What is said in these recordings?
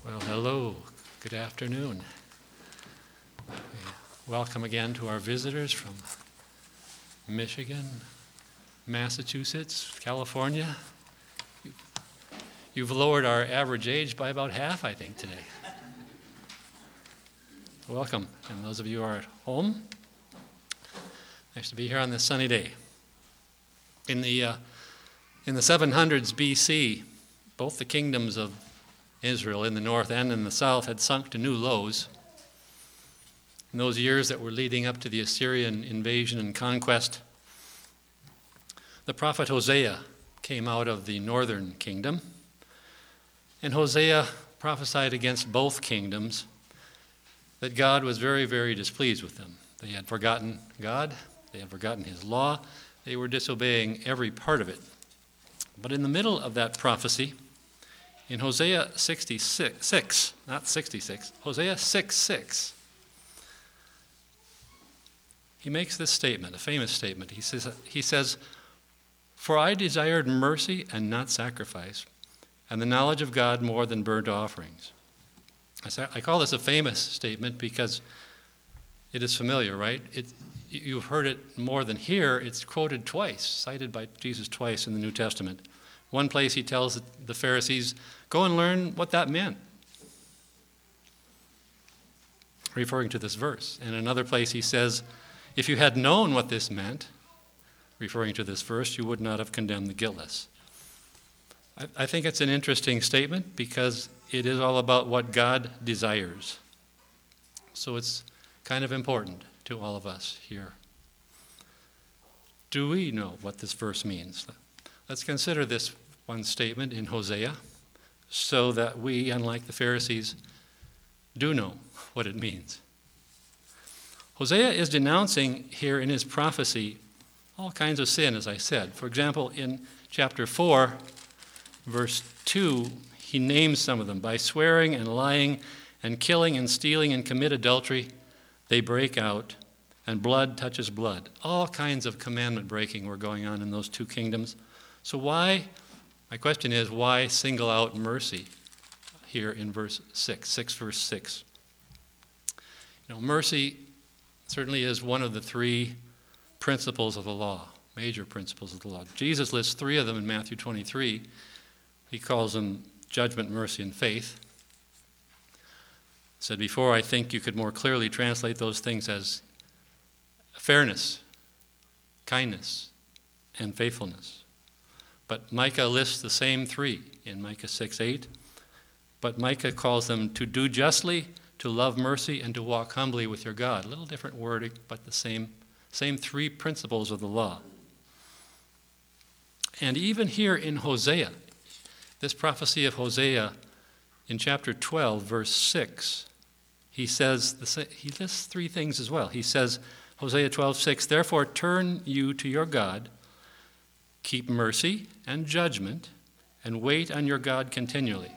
Well, hello. Good afternoon. Welcome again to our visitors from Michigan, Massachusetts, California. You've lowered our average age by about half, I think, today. Welcome. And those of you who are at home, nice to be here on this sunny day. In the 700s BC, both the kingdoms of Israel in the north and in the south had sunk to new lows. In those years that were leading up to the Assyrian invasion and conquest, the prophet Hosea came out of the northern kingdom, and Hosea prophesied against both kingdoms that God was very, very displeased with them. They had forgotten God, they had forgotten his law, they were disobeying every part of it. But in the middle of that prophecy, in Hosea 66, not 66, Hosea 6:6, he makes this statement, a famous statement. He says, "For I desired mercy and not sacrifice, and the knowledge of God more than burnt offerings." I call this a famous statement because it is familiar, right? You've heard it more than here. It's quoted twice, cited by Jesus twice in the New Testament. One place he tells the Pharisees, go and learn what that meant, referring to this verse. And another place he says, if you had known what this meant, referring to this verse, you would not have condemned the guiltless. I think it's an interesting statement because it is all about what God desires. So it's kind of important to all of us here. Do we know what this verse means? Let's consider this one statement in Hosea so that we, unlike the Pharisees, do know what it means. Hosea is denouncing here in his prophecy all kinds of sin, as I said. For example, in chapter 4, verse 2, he names some of them. By swearing and lying and killing and stealing and commit adultery, they break out, and blood touches blood. All kinds of commandment breaking were going on in those two kingdoms. So my question is, why single out mercy here in verse 6 verse 6? Mercy certainly is one of the three principles of the law, major principles of the law. Jesus lists three of them in Matthew 23. He calls them judgment, mercy, and faith. I said before, I think you could more clearly translate those things as fairness, kindness, and faithfulness. But Micah lists the same three in Micah 6:8. But Micah calls them to do justly, to love mercy, and to walk humbly with your God. A little different wording, but the same three principles of the law. And even here in Hosea, this prophecy of Hosea in chapter 12, verse 6, he lists three things as well. He says, Hosea 12:6, therefore turn you to your God, keep mercy and judgment, and wait on your God continually.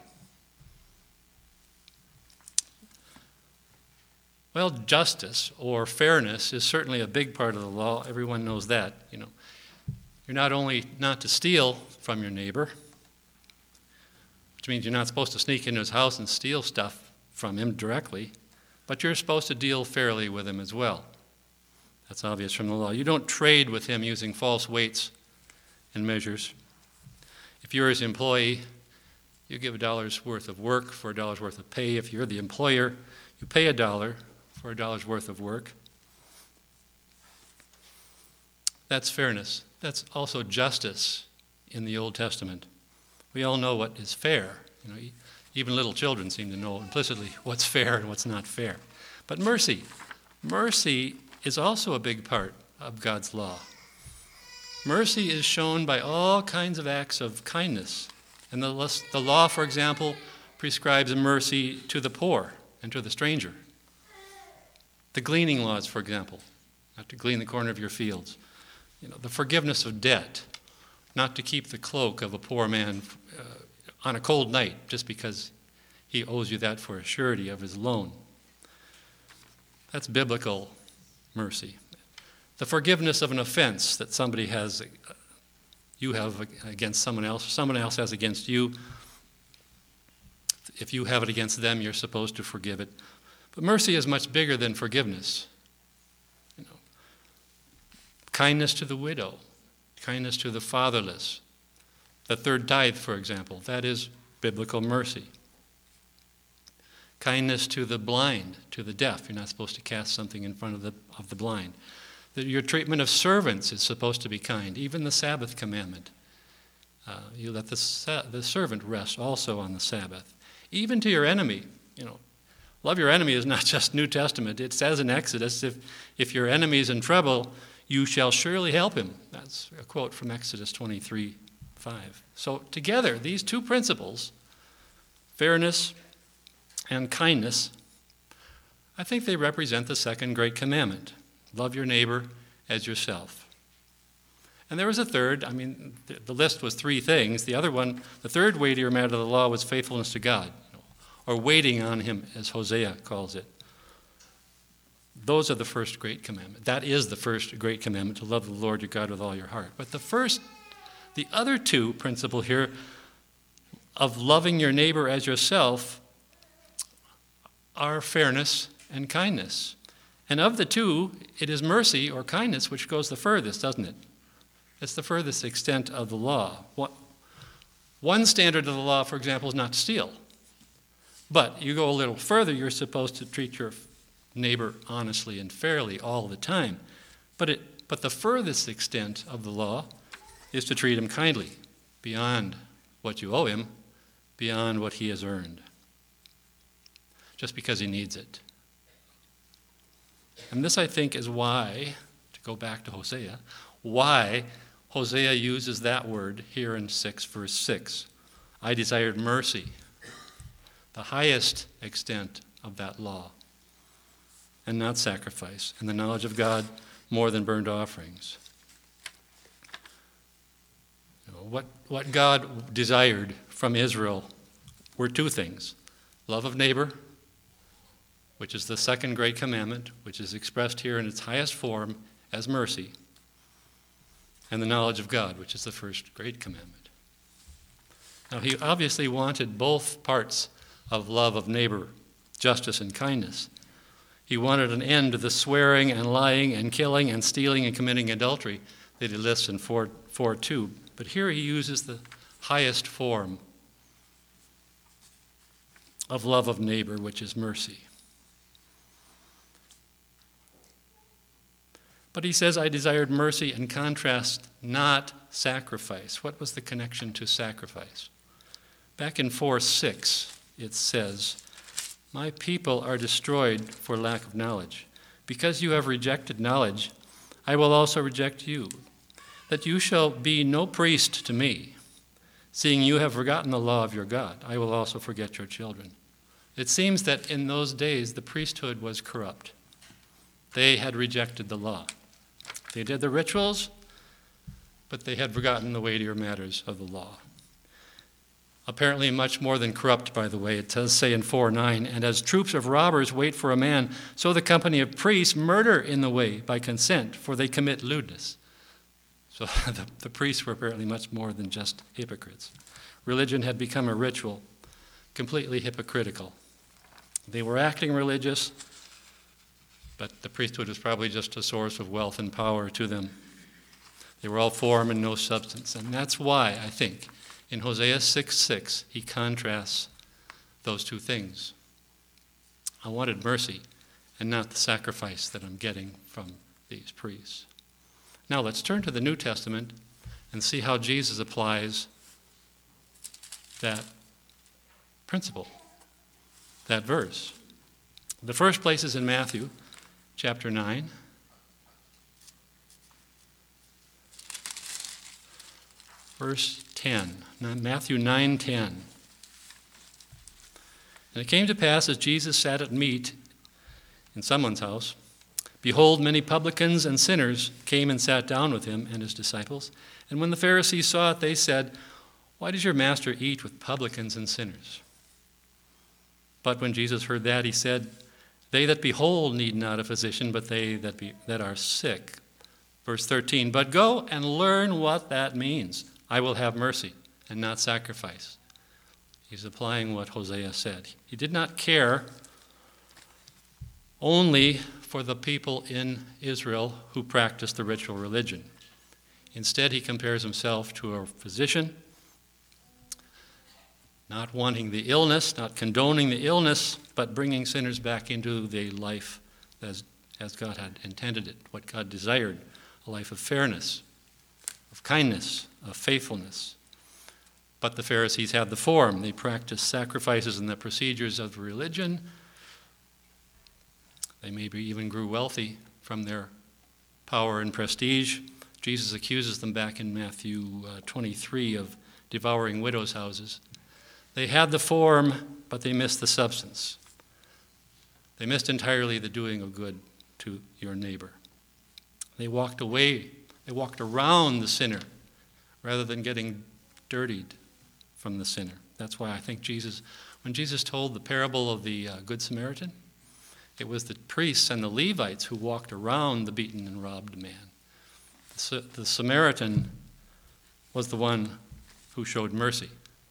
Well, justice or fairness is certainly a big part of the law. Everyone knows that. You're not only not to steal from your neighbor, which means you're not supposed to sneak into his house and steal stuff from him directly, but you're supposed to deal fairly with him as well. That's obvious from the law. You don't trade with him using false weights and measures. If you're his employee, you give $1 worth of work for $1 worth of pay. If you're the employer, you pay $1 for $1 worth of work. That's fairness. That's also justice in the Old Testament. We all know what is fair. Even little children seem to know implicitly what's fair and what's not fair. But mercy is also a big part of God's law. Mercy is shown by all kinds of acts of kindness. And the law, for example, prescribes mercy to the poor and to the stranger. The gleaning laws, for example, not to glean the corner of your fields. The forgiveness of debt, not to keep the cloak of a poor man on a cold night just because he owes you that for a surety of his loan. That's biblical mercy. The forgiveness of an offense that somebody you have against someone else has against you. if you have it against them, you're supposed to forgive it. But mercy is much bigger than forgiveness. Kindness to the widow, kindness to the fatherless. The third tithe, for example, that is biblical mercy. Kindness to the blind, to the deaf. You're not supposed to cast something in front of the blind. Your treatment of servants is supposed to be kind, even the Sabbath commandment. You let the servant rest also on the Sabbath. Even to your enemy, love your enemy is not just New Testament. It says in Exodus, if your enemy is in trouble, you shall surely help him. That's a quote from Exodus 23:5. So together, these two principles, fairness and kindness, I think they represent the second great commandment. Love your neighbor as yourself. And there was a third. The list was three things. The third weightier matter of the law was faithfulness to God, or waiting on him, as Hosea calls it. Those are the first great commandment. That is the first great commandment, to love the Lord your God with all your heart. But the other two principle here of loving your neighbor as yourself are fairness and kindness. And of the two, it is mercy or kindness which goes the furthest, doesn't it? It's the furthest extent of the law. One standard of the law, for example, is not to steal. But you go a little further, you're supposed to treat your neighbor honestly and fairly all the time. But the furthest extent of the law is to treat him kindly, beyond what you owe him, beyond what he has earned, just because he needs it. And this, I think, is why, to go back to Hosea, why Hosea uses that word here in 6, verse 6. I desired mercy, the highest extent of that law, and not sacrifice, and the knowledge of God more than burnt offerings. What God desired from Israel were two things: love of neighbor, which is the second great commandment, which is expressed here in its highest form as mercy, and the knowledge of God, which is the first great commandment. Now, he obviously wanted both parts of love of neighbor, justice and kindness. He wanted an end to the swearing and lying and killing and stealing and committing adultery that he lists in 4:2. But here he uses the highest form of love of neighbor, which is mercy. But he says, I desired mercy, in contrast, not sacrifice. What was the connection to sacrifice? Back in 4:6, it says, my people are destroyed for lack of knowledge. Because you have rejected knowledge, I will also reject you, that you shall be no priest to me. Seeing you have forgotten the law of your God, I will also forget your children. It seems that in those days the priesthood was corrupt. They had rejected the law. They did the rituals, but they had forgotten the weightier matters of the law. Apparently much more than corrupt, by the way. It does say in 4:9, and as troops of robbers wait for a man, so the company of priests murder in the way by consent, for they commit lewdness. So the priests were apparently much more than just hypocrites. Religion had become a ritual, completely hypocritical. They were acting religious, but the priesthood was probably just a source of wealth and power to them. They were all form and no substance. And that's why, I think, in Hosea 6:6, he contrasts those two things. I wanted mercy and not the sacrifice that I'm getting from these priests. Now let's turn to the New Testament and see how Jesus applies that principle, that verse. The first place is in Matthew chapter 9. Verse 10, Matthew 9:10. And it came to pass, as Jesus sat at meat in someone's house, behold, many publicans and sinners came and sat down with him and his disciples. And when the Pharisees saw it, they said, why does your master eat with publicans and sinners? But when Jesus heard that, he said, they that behold need not a physician, but they that are sick. Verse 13, but go and learn what that means. I will have mercy and not sacrifice. He's applying what Hosea said. He did not care only for the people in Israel who practiced the ritual religion. Instead, he compares himself to a physician, not wanting the illness, not condoning the illness, but bringing sinners back into the life as God had intended it, what God desired, a life of fairness, of kindness, of faithfulness. But the Pharisees had the form. They practiced sacrifices and the procedures of religion. They maybe even grew wealthy from their power and prestige. Jesus accuses them back in Matthew 23 of devouring widows' houses. They had the form, but they missed the substance. They missed entirely the doing of good to your neighbor. They walked away. They walked around the sinner rather than getting dirtied from the sinner. That's why I think when Jesus told the parable of the Good Samaritan, it was the priests and the Levites who walked around the beaten and robbed man. The Samaritan was the one who showed mercy.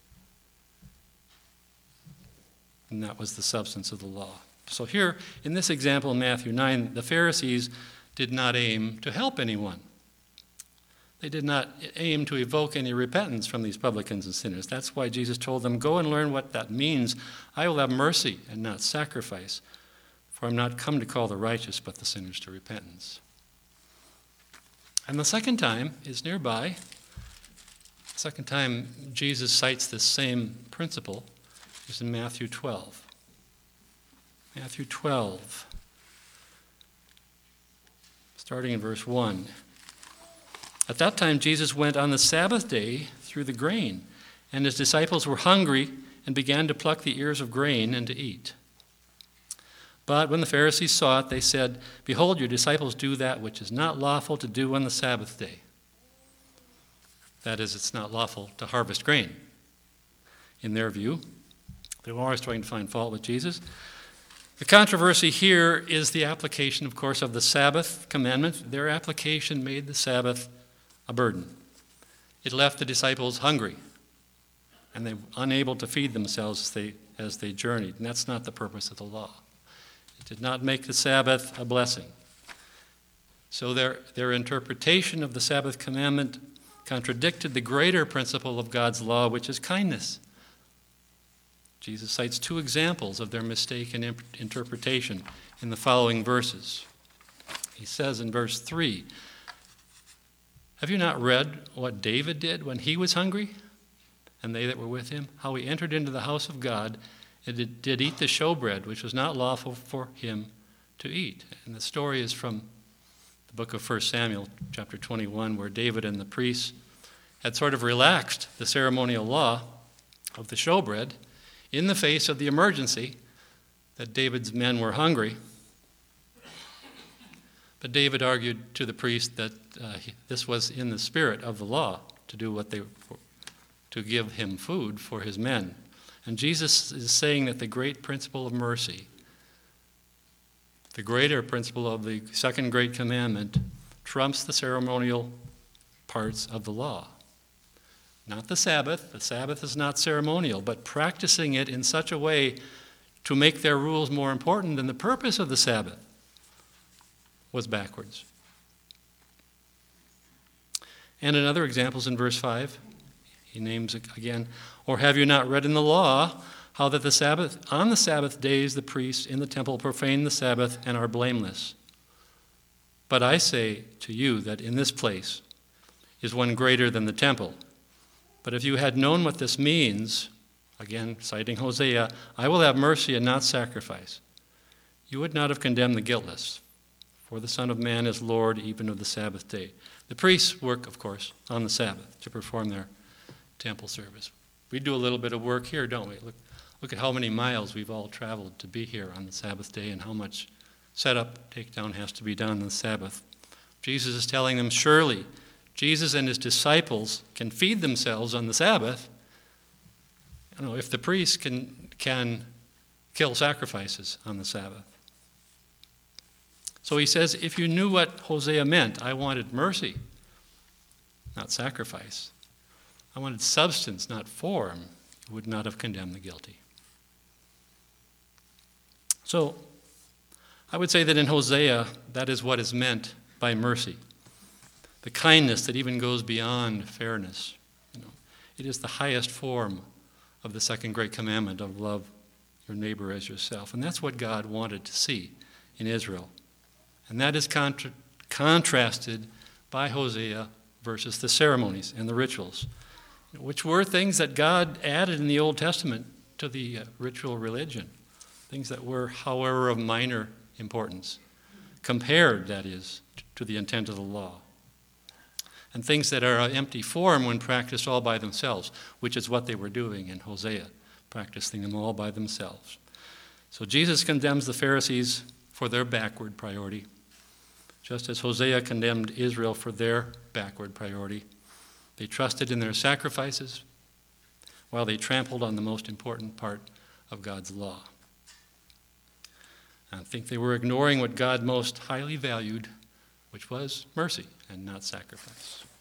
And that was the substance of the law. So here, in this example in Matthew 9, the Pharisees did not aim to help anyone. They did not aim to evoke any repentance from these publicans and sinners. That's why Jesus told them, go and learn what that means. I will have mercy and not sacrifice, for I'm not come to call the righteous, but the sinners to repentance. And the second time is nearby. The second time Jesus cites this same principle is in Matthew 12. Matthew 12, starting in verse 1. At that time, Jesus went on the Sabbath day through the grain, and his disciples were hungry and began to pluck the ears of grain and to eat. But when the Pharisees saw it, they said, behold, your disciples do that which is not lawful to do on the Sabbath day. That is, it's not lawful to harvest grain. In their view, they were always trying to find fault with Jesus. The controversy here is the application, of course, of the Sabbath commandment. Their application made the Sabbath a burden. It left the disciples hungry, and they were unable to feed themselves as they journeyed. And that's not the purpose of the law. It did not make the Sabbath a blessing. So their interpretation of the Sabbath commandment contradicted the greater principle of God's law, which is kindness. Jesus cites two examples of their mistaken interpretation in the following verses. He says in verse 3, have you not read what David did when he was hungry, and they that were with him? How he entered into the house of God and did eat the showbread, which was not lawful for him to eat. And the story is from the book of 1 Samuel, chapter 21, where David and the priests had sort of relaxed the ceremonial law of the showbread in the face of the emergency that David's men were hungry. But David argued to the priest that this was in the spirit of the law to do to give him food for his men. And Jesus is saying that the great principle of mercy, the greater principle of the second great commandment, trumps the ceremonial parts of the law. Not the Sabbath. The Sabbath is not ceremonial, but practicing it in such a way to make their rules more important than the purpose of the Sabbath was backwards. And in other examples in verse 5, he names it again, or have you not read in the law how that on the Sabbath days the priests in the temple profane the Sabbath and are blameless? But I say to you that in this place is one greater than the temple. But if you had known what this means, again citing Hosea, I will have mercy and not sacrifice, you would not have condemned the guiltless, for the Son of Man is Lord even of the Sabbath day. The priests work, of course, on the Sabbath to perform their temple service. We do a little bit of work here, don't we? Look at how many miles we've all traveled to be here on the Sabbath day and how much setup, takedown has to be done on the Sabbath. Jesus is telling them, surely Jesus and his disciples can feed themselves on the Sabbath. If the priests can kill sacrifices on the Sabbath. So he says, if you knew what Hosea meant, I wanted mercy, not sacrifice. I wanted substance, not form. would not have condemned the guilty. So, I would say that in Hosea, that is what is meant by mercy. The kindness that even goes beyond fairness. It is the highest form of the second great commandment of love your neighbor as yourself. And that's what God wanted to see in Israel. And that is contrasted by Hosea versus the ceremonies and the rituals, which were things that God added in the Old Testament to the ritual religion, things that were, however, of minor importance, compared, that is, to the intent of the law. And things that are an empty form when practiced all by themselves, which is what they were doing in Hosea, practicing them all by themselves. So Jesus condemns the Pharisees for their backward priority, just as Hosea condemned Israel for their backward priority. They trusted in their sacrifices while they trampled on the most important part of God's law. I think they were ignoring what God most highly valued, which was mercy and not sacrifice.